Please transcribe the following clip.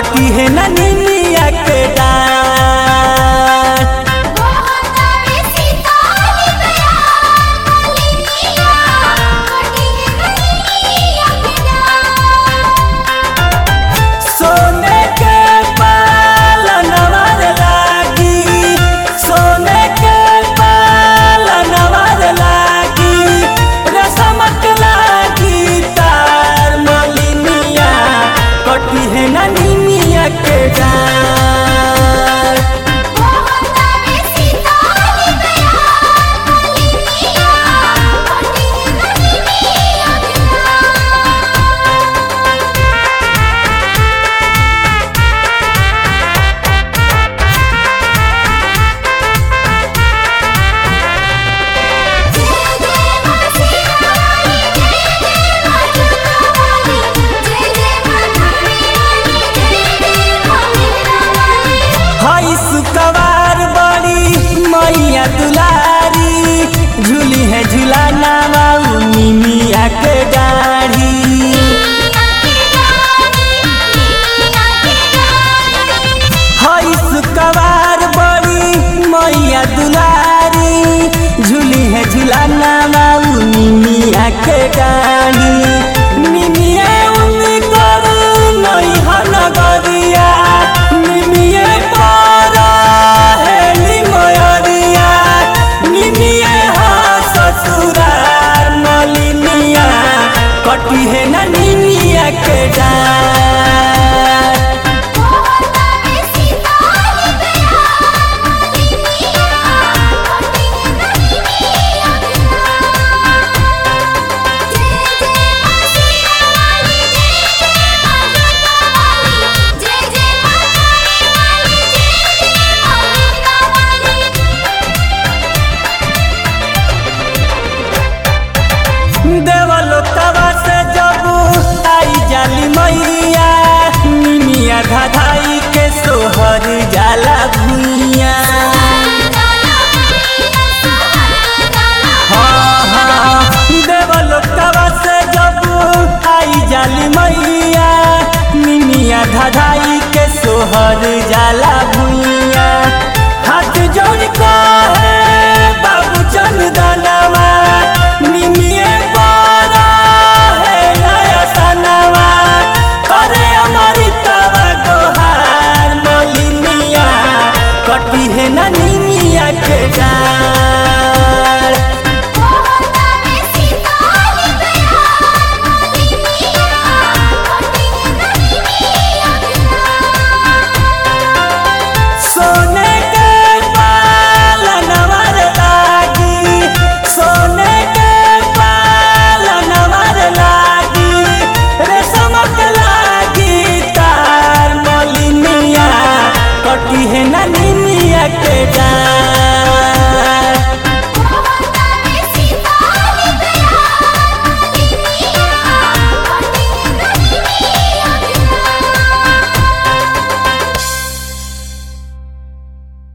कटी है ना निमिया के डार। सोने के पालनवा रे लागी, सोने के पालनवा रे लागी, रेशमक लागी तार मलिनिया, कटी है ना निमिया के डार। सुकवार बड़ी मैया दुलारी, झूली है झूलाना बाऊ निमिया के डाढ़ी। हई सुकवार बड़ी मैया दुलारी, झूली है झूलाना बाऊ निमिया के डाढ़ी। निमिया उन्नी करू नई हनगरिया, निमिया कटी है ना निमिया के डार। देवलोकवा से जब आई जाली मैया, निमिया धाधाई के सोहर जाला भुइया। हाँ, देवलोकवा से जब आई जाली मैया, निमिया धाधाई के सोहर जाला भुइया। हाथ जोड़ कहे बाबू चंदनवा, निमिया कटी है ना निमिया के डार।